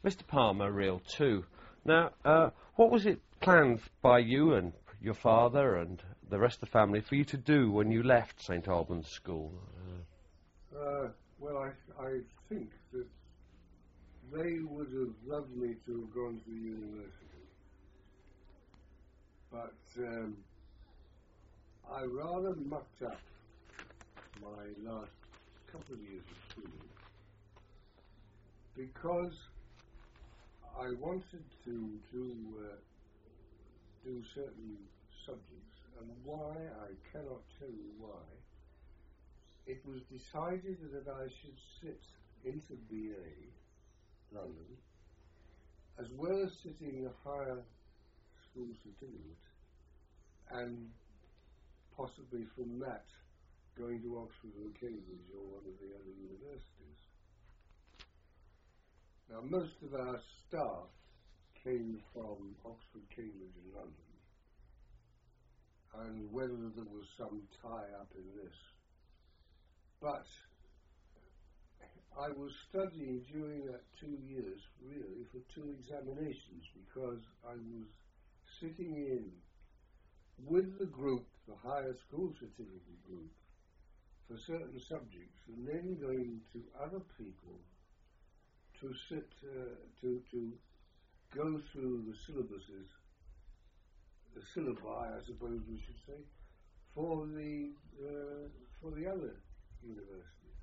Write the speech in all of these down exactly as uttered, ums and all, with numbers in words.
Mister Palmer, Reel two. Now, uh, what was it planned by you and your father and the rest of the family for you to do when you left St Albans School? Uh, uh, well, I, I think that they would have loved me to have gone to the university. But um, I rather mucked up my last couple of years of schooling because I wanted to do, uh, do certain subjects, and why, I cannot tell you why. It was decided that I should sit into B A, London, as well as sitting a higher school certificate, and possibly from that going to Oxford or Cambridge or one of the other universities. Now, most of our staff came from Oxford, Cambridge and London, and whether there was some tie-up in this. But I was studying during that two years, really, for two examinations, because I was sitting in with the group, the higher school certificate group, for certain subjects, and then going to other people to sit, uh, to, to go through the syllabuses, the syllabi, I suppose we should say, for the, uh, for the other universities.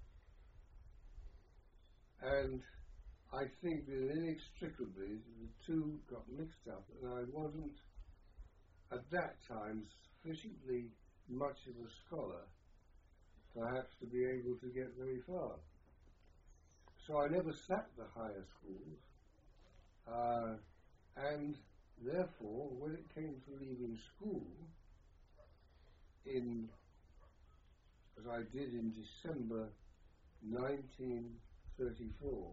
And I think that inextricably the two got mixed up, and I wasn't at that time sufficiently much of a scholar perhaps to be able to get very far. So I never sat the higher schools, uh, and therefore when it came to leaving school, in, as I did in December nineteen thirty-four,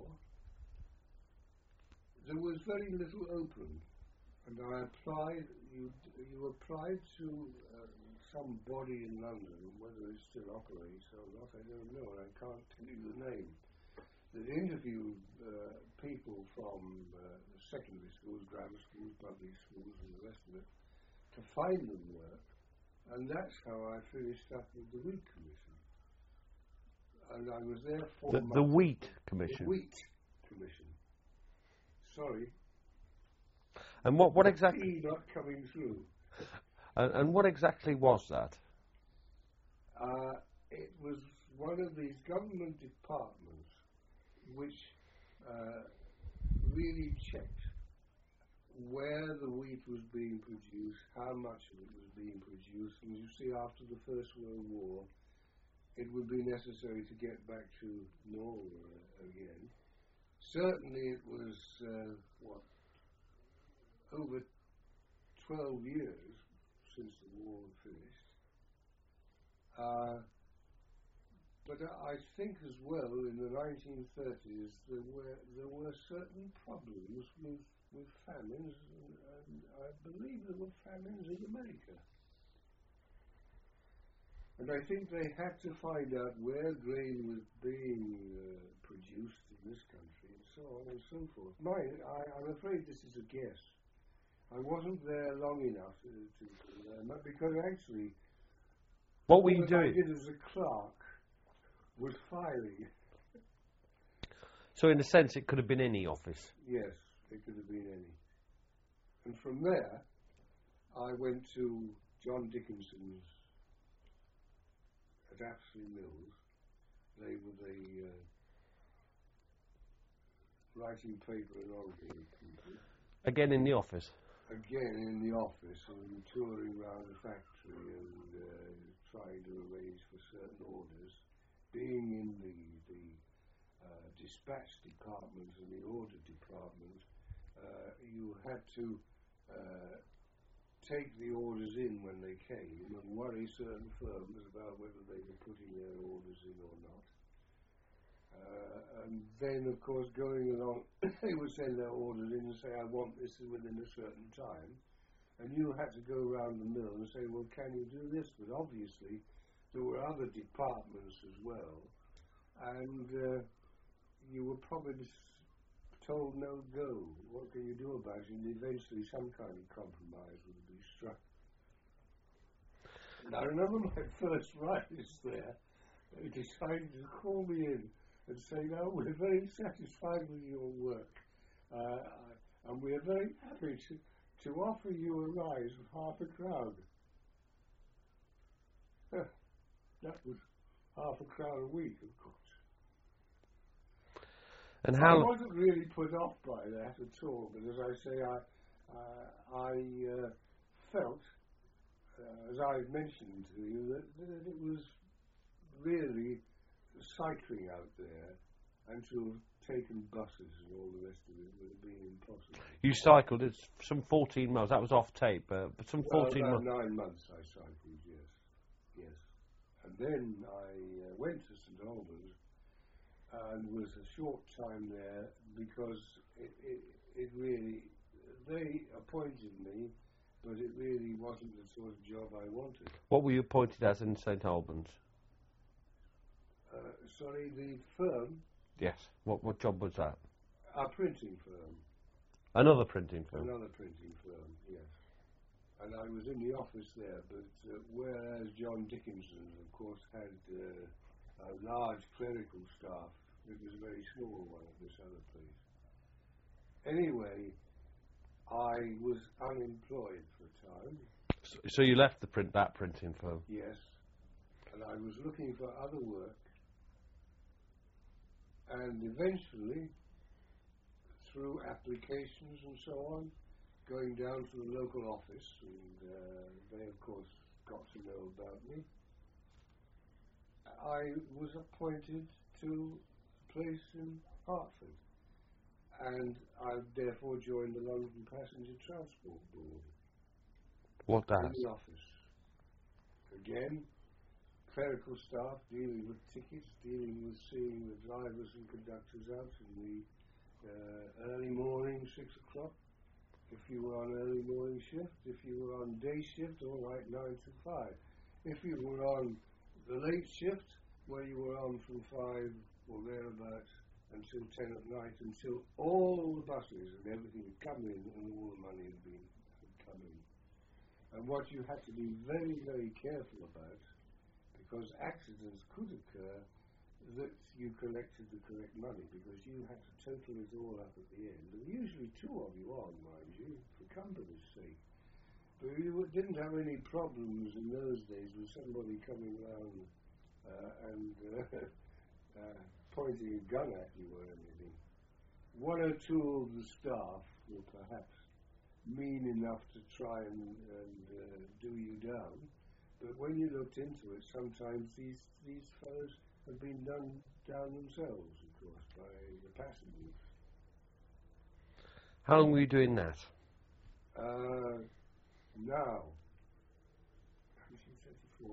there was very little open, and I applied, you, you applied to uh, some body in London, whether it still operates or not, I don't know, and I can't tell you the name, that interviewed uh, people from uh, secondary schools, grammar schools, public schools, and the rest of it, to find them work, and that's how I finished up with the Wheat Commission. And I was there for the, the Wheat Commission. The Wheat Commission. Sorry. And what, what exactly? Not coming through. And, and what exactly was that? Uh, it was one of these government departments which uh, really checked where the wheat was being produced, how much of it was being produced, and you see, after the First World War, it would be necessary to get back to normal again. Certainly it was, uh, what, over twelve years since the war had finished. Uh, but I think as well, in the nineteen thirties, there were, there were certain problems with, with famines, and, and I believe there were famines in America. And I think they had to find out where grain was being uh, produced in this country, and so on and so forth. My, I, I'm afraid this is a guess. I wasn't there long enough to, to, to learn that, because actually, what were you what doing? I did as a clerk was filing. So in a sense, it could have been any office. Yes, it could have been any. And from there, I went to John Dickinson's at Apsley Mills. They were the uh, writing paper and organ people. Again in the office? Again in the office, and touring around the factory and uh, trying to arrange for certain orders. Being in the, the uh, dispatch department and the order department, uh, you had to uh, take the orders in when they came and worry certain firms about whether they were putting their orders in or not. Uh, and then, of course, going along, they would send their orders in and say, I want this within a certain time. And you had to go around the mill and say, well, can you do this? But obviously, there were other departments as well. And uh, you were probably told no go. What can you do about it? And eventually some kind of compromise would be struck. And I remember my first writers there who decided to call me in and say, no, we're very satisfied with your work, uh, and we're very happy to, to offer you a rise of half a crown. That was half a crown a week, of course. And I how? wasn't really put off by that at all, but as I say, I, uh, I uh, felt, uh, as I've mentioned to you, that, that it was really cycling out there, and to have taken buses and all the rest of it would have been impossible. You cycled, it's some fourteen miles, that was off tape, uh, but some Well, fourteen about miles. nine months I cycled, yes. Yes. And then I uh, went to St Albans and was a short time there because it, it, it really, they appointed me, but it really wasn't the sort of job I wanted. What were you appointed as in St Albans? Uh, sorry, the firm, Yes. What what job was that? a printing firm, Another printing firm. another printing firm, yes. And I was in the office there, but uh, whereas John Dickinson, of course, had uh, a large clerical staff, it was a very small one at this other place. Anyway, I was unemployed for a time, So, so you left the print that printing firm. yes, and I was looking for other work, and eventually, through applications and so on, going down to the local office, and uh, they of course got to know about me, I was appointed to a place in Hertford, and I therefore joined the London Passenger Transport Board What in does? the office. Again, clerical staff dealing with tickets, dealing with seeing the drivers and conductors out in the uh, early morning, six o'clock. If you were on early morning shift, if you were on day shift, all right, nine to five. If you were on the late shift, where you were on from five or thereabouts until ten at night, until all the buses and everything had come in and all the money had been had come in. And what you had to be very, very careful about, because accidents could occur, that you collected the correct money, because you had to total it all up at the end. There were usually two of you on, mind you, for company's sake. But you didn't have any problems in those days with somebody coming round uh, and uh, uh, pointing a gun at you or anything. One or two of the staff were perhaps mean enough to try and, and uh, do you down, but when you looked into it, sometimes these, these fellows had been done down themselves, of course, by the passengers. How long were you doing that? Uh, now, nineteen thirty-four,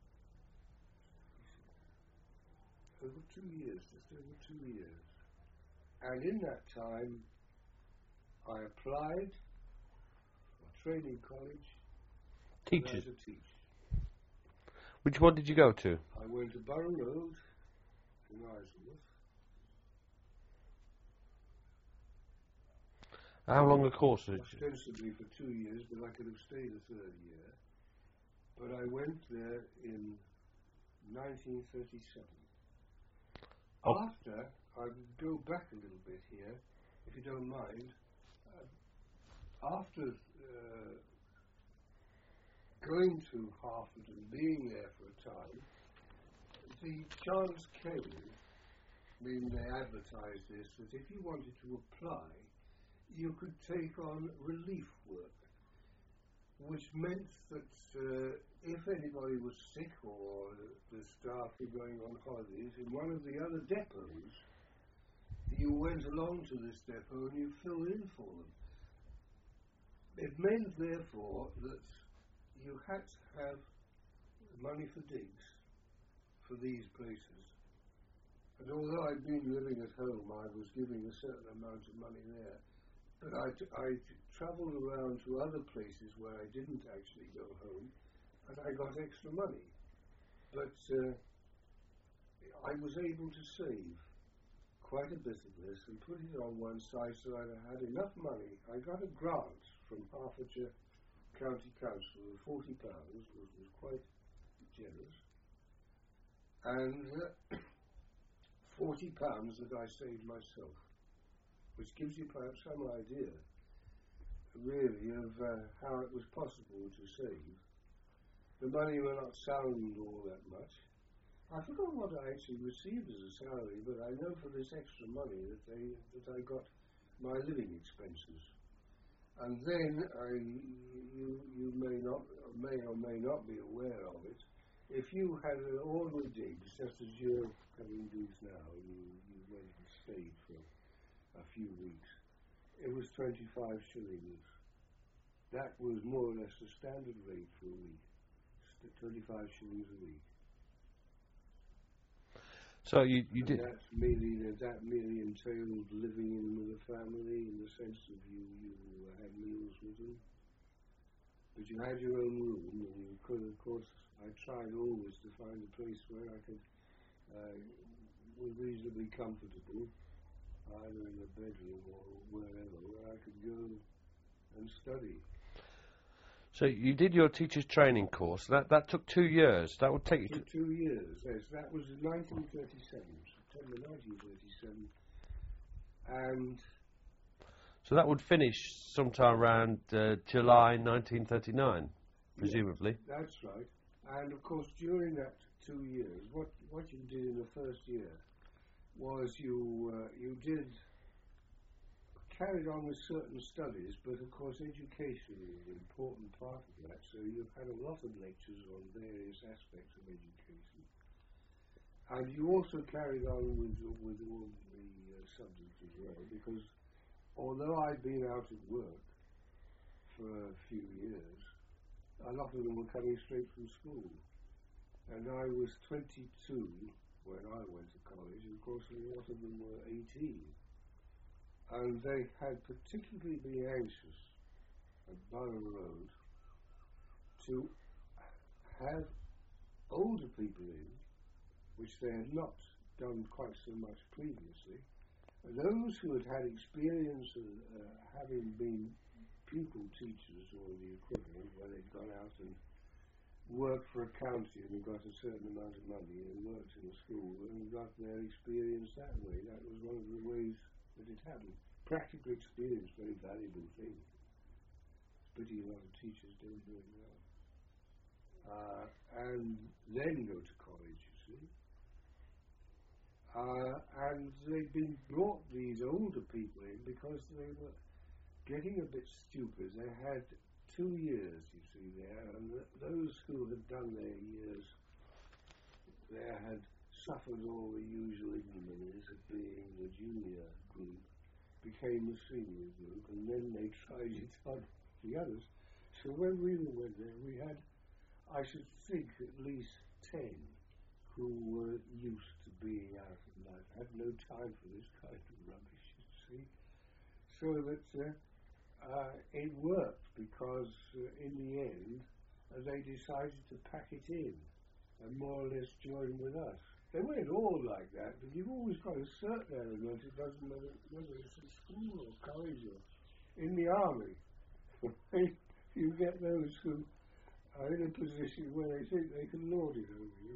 over two years, just over two years. And in that time, I applied for training college Teachers. to teach. Which one did you go to? I went to Borough Road in Isleworth. How long a course did you? Ostensibly for two years, but I could have stayed a third year. But I went there in nineteen thirty-seven. Oh. After, I would go back a little bit here, if you don't mind. Uh, after uh, going to Hertford and being there for a time, the chance came, I mean, they advertised this, that if you wanted to apply, you could take on relief work, which meant that uh, if anybody was sick or the staff were going on holidays in one of the other depots, you went along to this depot and you filled in for them. It meant, therefore, that you had to have money for digs for these places. And although I'd been living at home, I was giving a certain amount of money there. But I, t- I t- travelled around to other places where I didn't actually go home, and I got extra money. But uh, I was able to save quite a bit of this and put it on one side so that I had enough money. I got a grant from Hertfordshire County Council of forty pounds, which was quite generous, and uh, forty pounds that I saved myself, which gives you perhaps some idea, really, of uh, how it was possible to save. The money will not sound all that much. I forgot what I actually received as a salary, but I know for this extra money that they that I got my living expenses. And then I, you you may not may or may not be aware of it. If you had an ordinary digs, just as you're having digs now, you you went and stayed for a few weeks, it was twenty-five shillings. That was more or less the standard rate for a week, twenty-five shillings a week. So you, you did. That's merely that merely entailed living in with a family in the sense of you you had meals with them, but you had your own room, and you could, of course. I tried always to find a place where I could uh, was reasonably comfortable, either in the bedroom or wherever, where I could go and study. So you did your teacher's training course. That that took two years. That would take you to two years. Yes, that was in nineteen thirty-seven, September nineteen thirty-seven, and so that would finish sometime around uh, July nineteen thirty-nine, presumably. Yes, that's right. And of course, during that two years, what what you did in the first year was you uh, you did. Carried on with certain studies, but of course education is an important part of that, so you had a lot of lectures on various aspects of education. And you also carried on with, with all the uh, subjects as well, because although I'd been out of work for a few years, a lot of them were coming straight from school. And I was twenty-two when I went to college, and of course a lot of them were eighteen. And they had particularly been anxious at Borough Road to have older people in, which they had not done quite so much previously. And those who had had experience of uh, having been pupil teachers or the equivalent, where they'd gone out and worked for a county and got a certain amount of money and worked in a school and got their experience that way. That was one of the ways that it happened. Practical experience, very valuable thing. It's pity a lot of teachers don't do it now. Uh, and then go to college, you see. Uh, and they'd been brought these older people in because they were getting a bit stupid. They had two years, you see, there, and th those who had done their years there had suffered all the usual ignominies of being the junior group, became the senior group, and then they tried it on the others. So when we went there, we had, I should think, at least ten who were used to being out at night, had no time for this kind of rubbish, you see. So that uh, uh, it worked, because uh, in the end uh, they decided to pack it in and more or less join with us. They weren't all like that, but you've always got a certain element. It doesn't matter whether it's in school or college or in the army. You get those who are in a position where they think they can lord it over you.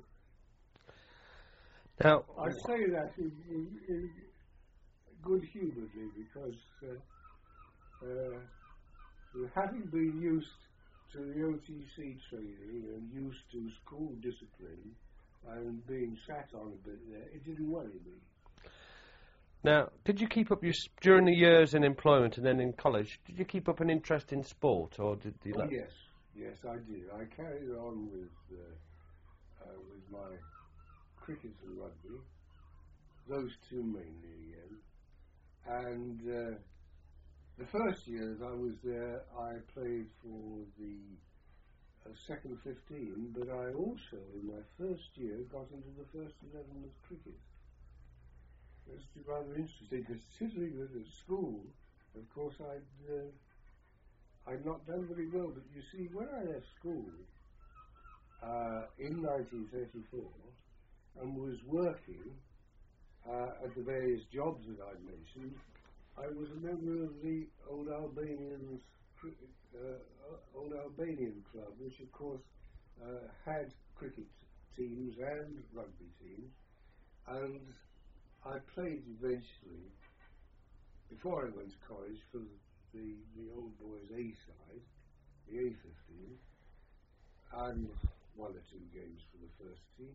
Now, I say that in, in, in good-humouredly, because uh, uh, having been used to the O T C training and used to school discipline and being sat on a bit there, it didn't worry me. Now, did you keep up your, during the years in employment and then in college, did you keep up an interest in sport, or did you... Oh, like yes, yes, I did. I carried on with, uh, uh, with my cricket and rugby, those two mainly again. And uh, the first years I was there, I played for the uh, second fifteen, but I also, in my first year, got into the first eleven of cricket. It's rather interesting, considering that at school, of course, I'd, uh, I'd not done very well, but you see, when I left school uh, in nineteen thirty-four and was working uh, at the various jobs that I mentioned, I was a member of the Old Albanians, uh, Old Albanian Club, which of course uh, had cricket teams and rugby teams, and I played eventually, before I went to college, for the, the old boys A side, the A fifteen, and one or two games for the first team.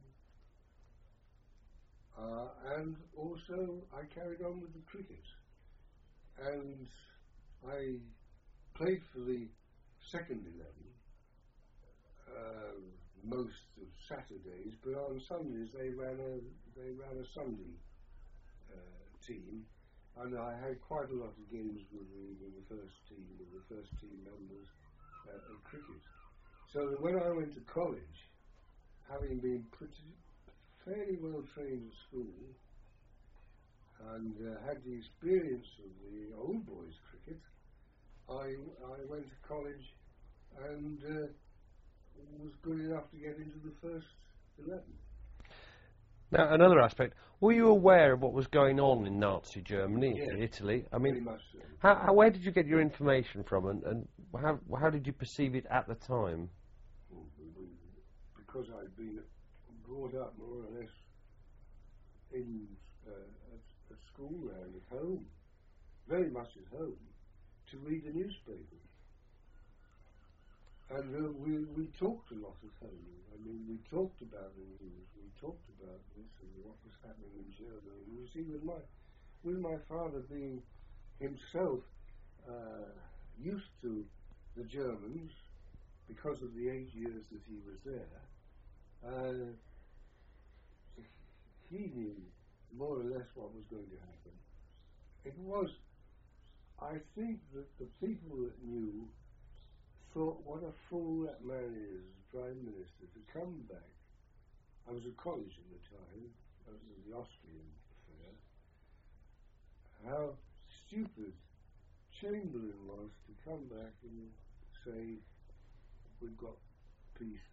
Uh, and also I carried on with the cricket, and I played for the second eleven uh, most of Saturdays, but on Sundays they ran a they ran a Sunday uh, team, and I had quite a lot of games with the, with the first team, with the first team members uh, of cricket. So that when I went to college, having been pretty fairly well trained at school, and uh, had the experience of the old boys cricket, I, I went to college and uh, was good enough to get into the first eleven. Now, another aspect, were you aware of what was going on in Nazi Germany, Yes, Italy? I mean, very much so. how, how, where did you get your information from, and, and how, how did you perceive it at the time? Well, because I'd been brought up more or less in uh, at, at school and at home, very much at home, to read the newspaper. And uh, we, we talked a lot at home. I mean, we talked about the news, we talked about this and what was happening in Germany. You see, with my, with my father being himself uh, used to the Germans because of the eight years that he was there, uh, he knew more or less what was going to happen. It was, I think that the people that knew thought, what a fool that man is, as Prime Minister, to come back. I was at college at the time, I was in the Austrian affair. How stupid Chamberlain was to come back and say, we've got peace.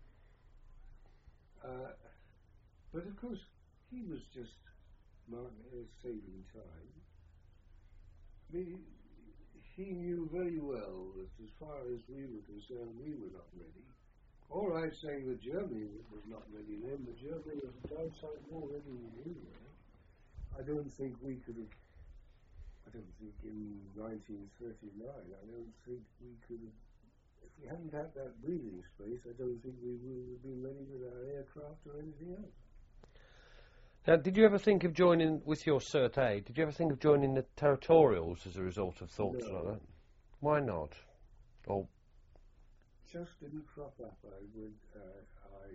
Uh, but of course, he was just not uh, saving time. I mean, he knew very well that as far as we were concerned, we were not ready. All right, saying that Germany was not ready then, but Germany was a downside more ready than we were. I don't think we could have, I don't think in nineteen thirty-nine, I don't think we could have, if we hadn't had that breathing space, I don't think we would have been ready with our aircraft or anything else. Now, did you ever think of joining, with your Cert A, did you ever think of joining the Territorials as a result of thoughts No. like that? Why not? Or Just didn't crop up. I would, uh, I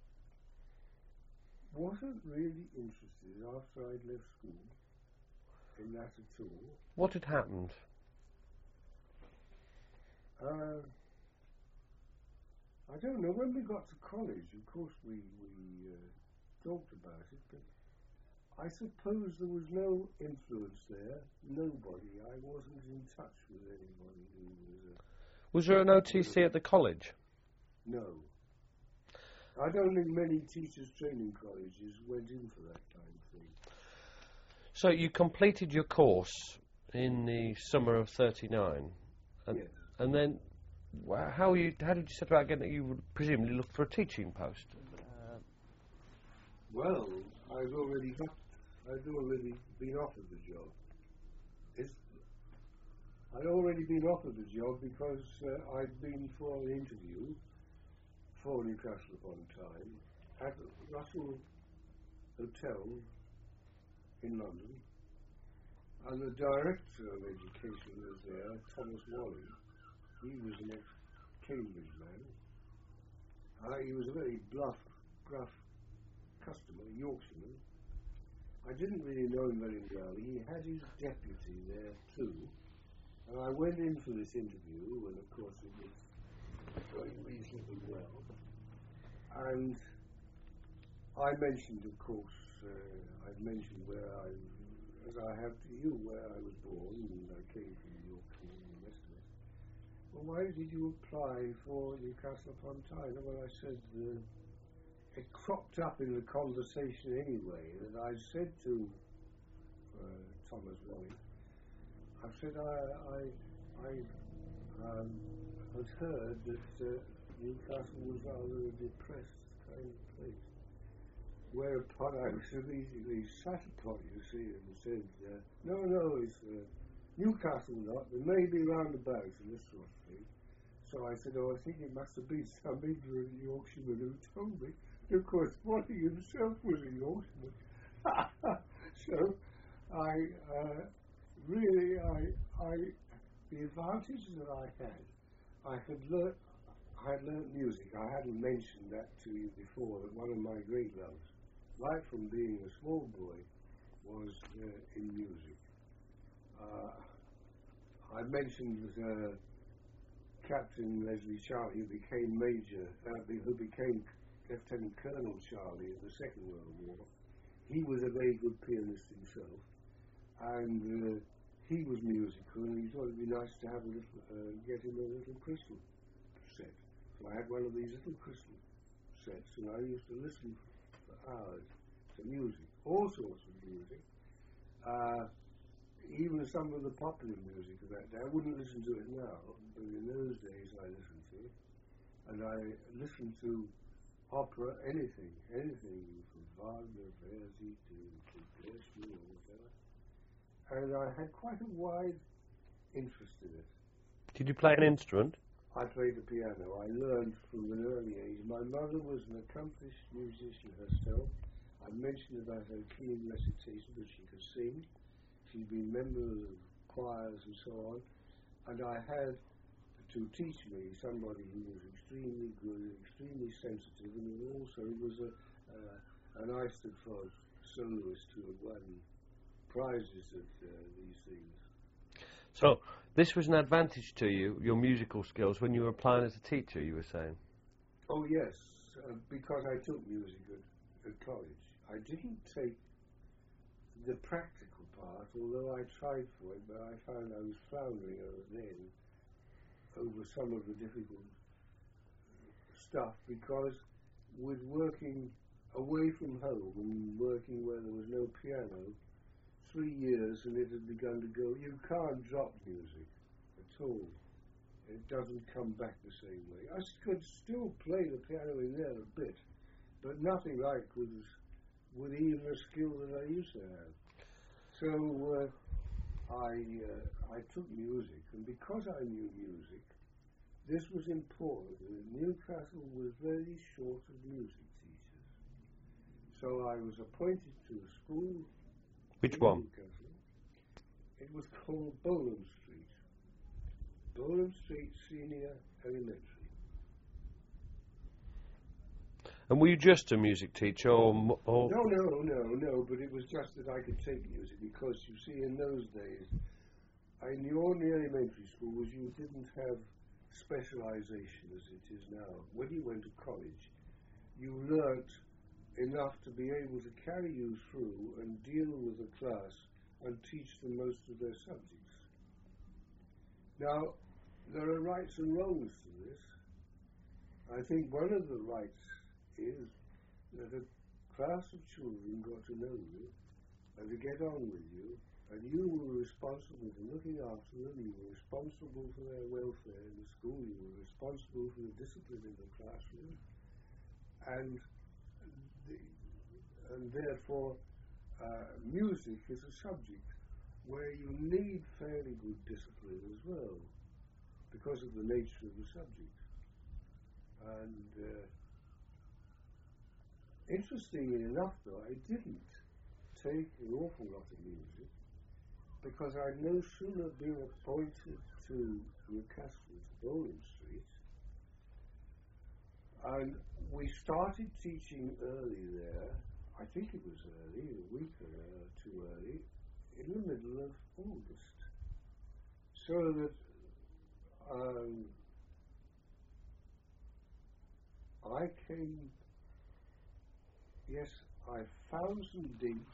wasn't really interested after I'd left school in that at all. what had happened? Uh, I don't know. When we got to college, of course, we, we uh, talked about it, but I suppose there was no influence there. Nobody. I wasn't in touch with anybody who was a... Was there an O T C at the college? No. I don't think many teachers' training colleges went in for that kind of thing. So you completed your course in the summer of thirty-nine, and, Yes. and then wha- how you how did you set about getting it? You would presumably look for a teaching post. Uh, well, I'd already got, I'd already been offered the job. It's, I'd already been offered the job because uh, I'd been for an interview for Newcastle upon Tyne at Russell Hotel in London, and the director of education was there, Thomas Wally. He was an ex-Cambridge man. Uh, he was a very bluff, gruff customer, Yorkshireman. I didn't really know him very well. He had his deputy there too. And I went in for this interview, and of course it was going reasonably well. And I mentioned, of course, uh, I mentioned where I, as I have to you, where I was born, and I came from Yorkshire and the rest of it. Well, why did you apply for Newcastle upon Tyne? Well, I said, uh, it cropped up in the conversation anyway, that I said to uh, Thomas Roy, I said I, I, I um, had heard that uh, Newcastle was rather a depressed kind of place. Whereupon I was immediately sat upon, you see, and said, uh, no, no, it's uh, Newcastle not, there may be roundabouts and this sort of thing. So I said, oh, I think it must have been some ignorant Yorkshireman who told me. Of course, Waddy himself was a Yorkshireman. So I uh, really, I, I, the advantage that I had, I had learnt, I had learnt music. I hadn't mentioned that to you before, that one of my great loves, right from being a small boy, was uh, in music. Uh, I mentioned that uh, Captain Leslie Charlie, who became Major, uh, who became Lieutenant Colonel Charlie in the Second World War, he was a very good pianist himself, and uh, he was musical, and he thought it'd be nice to have a little, uh, get him a little crystal set. So I had one of these little crystal sets, and I used to listen for hours to music, all sorts of music. Uh, even some of the popular music of that day. I wouldn't listen to it now, but in those days I listened to it. And I listened to opera, anything, anything from Wagner, Verdi to, to Gershwin or whatever. And I had quite a wide interest in it. Did you play an instrument? I played the piano. I learned from an early age. My mother was an accomplished musician herself. I mentioned about her keen recitation, but she could sing. She'd been members of choirs and so on, and I had to teach me somebody who was extremely good, extremely sensitive, and who also was a, uh, an Eisterfeld soloist who had won prizes at uh, these things. So this was an advantage to you, your musical skills, when you were applying as a teacher, you were saying? Oh yes, uh, because I took music at, at college. I didn't take the practical part, although I tried for it, but I found I was floundering then over some of the difficult stuff, because with working away from home and working where there was no piano, three years and it had begun to go, you can't drop music at all. It doesn't come back the same way. I could still play the piano in there a bit, but nothing like with with even the skill that I used to have. So uh, I uh, I took music, and because I knew music, this was important. Newcastle was very short of music teachers, so I was appointed to a school. Which in one? Newcastle. It was called Bolam Street. Bolam Street Senior Elementary. And were you just a music teacher, or, m- or No, no, no, no, but it was just that I could take music, because you see, in those days, in the ordinary elementary schools, you didn't have specialization as it is now. When you went to college, you learnt enough to be able to carry you through and deal with the class and teach them most of their subjects. Now, there are rights and wrongs to this. I think one of the rights is that a class of children got to know you and to get on with you, and you were responsible for looking after them, you were responsible for their welfare in the school, you were responsible for the discipline in the classroom, and the, and therefore uh, music is a subject where you need fairly good discipline as well, because of the nature of the subject. And uh, interestingly enough, though, I didn't take an awful lot of music, because I'd no sooner been appointed to Newcastle, to Bolam Street, and we started teaching early there. I think it was early, a week or two early, in the middle of August, so that um, I came, yes, I found some digs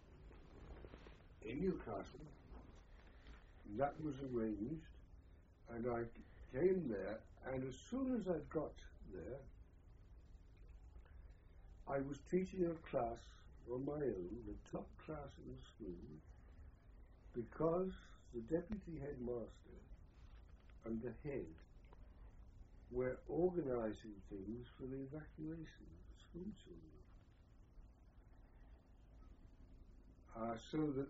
in Newcastle, and that was arranged, and I came there, and as soon as I got there, I was teaching a class on my own, the top class in the school, because the deputy headmaster and the head were organising things for the evacuation of the school children. Uh, so that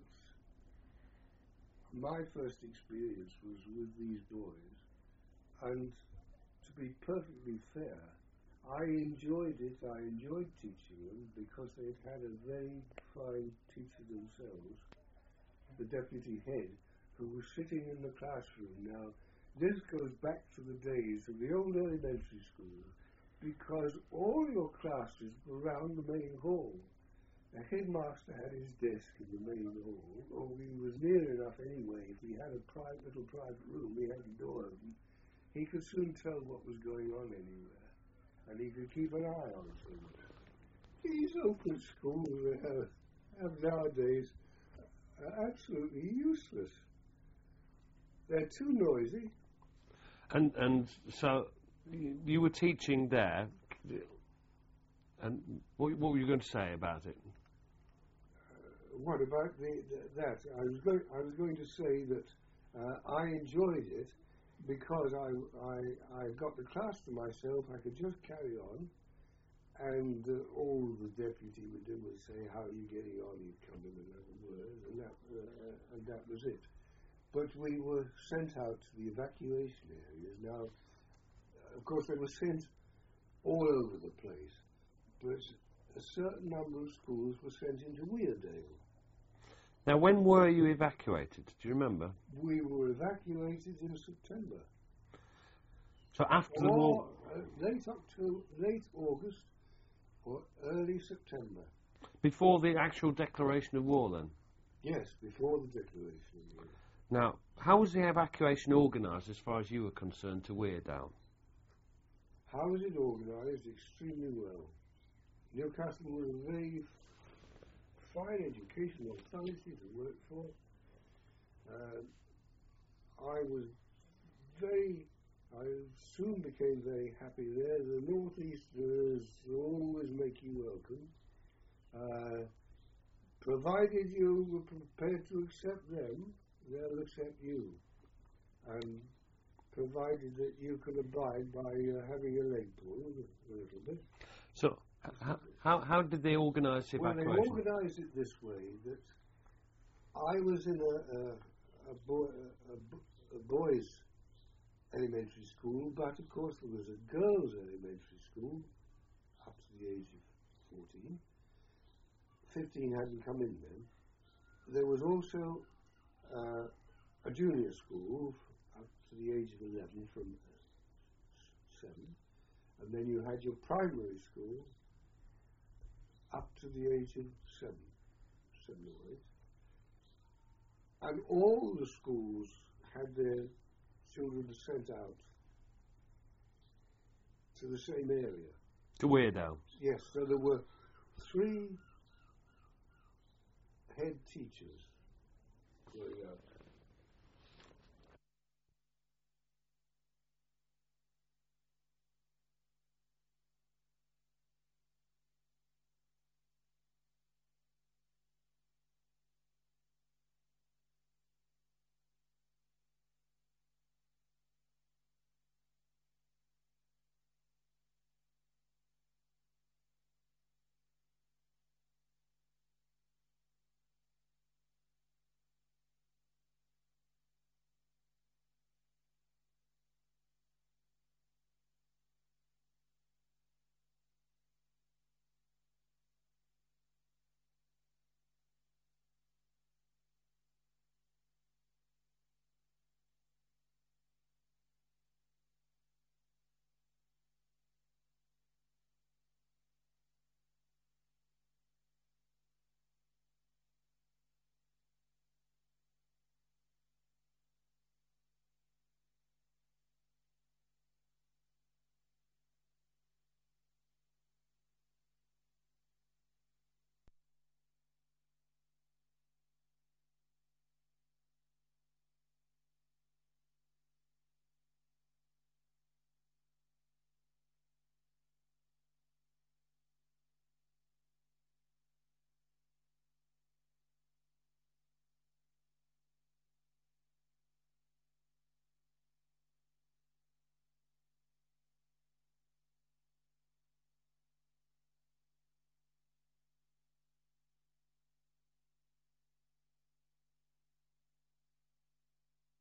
my first experience was with these boys, and to be perfectly fair, I enjoyed it. I enjoyed teaching them because they'd had a very fine teacher themselves, the deputy head, who was sitting in the classroom. Now, this goes back to the days of the old elementary school, because all your classes were around the main hall. The headmaster had his desk in the main hall, or he was near enough anyway. If he had a private, little private room, he had the door open, he could soon tell what was going on anywhere, and he could keep an eye on things. These open schools we have, have nowadays are absolutely useless. They're too noisy. And and so you, you were teaching there, and what, what were you going to say about it? Uh, what about the, the, that? I was going. I was going to say that uh, I enjoyed it because I, I I got the class to myself. I could just carry on, and uh, all the deputy would do was say, "How are you getting on?" He'd come in and have a word, and that uh, and that was it. But we were sent out to the evacuation areas. Now, of course, they were sent all over the place, but a certain number of schools were sent into Weardale. Now, when were you evacuated? Do you remember? We were evacuated in September. So after the or, war... Uh, late October, late August, or early September. Before the actual declaration of war, then? Yes, before the declaration of war. Now, how was the evacuation organised as far as you were concerned to Weardale? How was it organised? Extremely well. Newcastle was a very fine educational authority to work for. Uh, I was very, I soon became very happy there. The Northeasterners always make you welcome, uh, provided you were prepared to accept them. They'll accept you, and provided that you can abide by uh, having a leg pulled a little bit. So, h- how how did they organise the Well, evacuation? they organised it this way, that I was in a, a, a, boy, a, a boys' elementary school, but of course there was a girls' elementary school up to the age of fourteen. fifteen hadn't come in then. There was also Uh, a junior school f- up to the age of eleven from uh, seven, and then you had your primary school up to the age of seven, seven or eight, and all the schools had their children sent out to the same area. To Weardale? Yes, so there were three head teachers going out.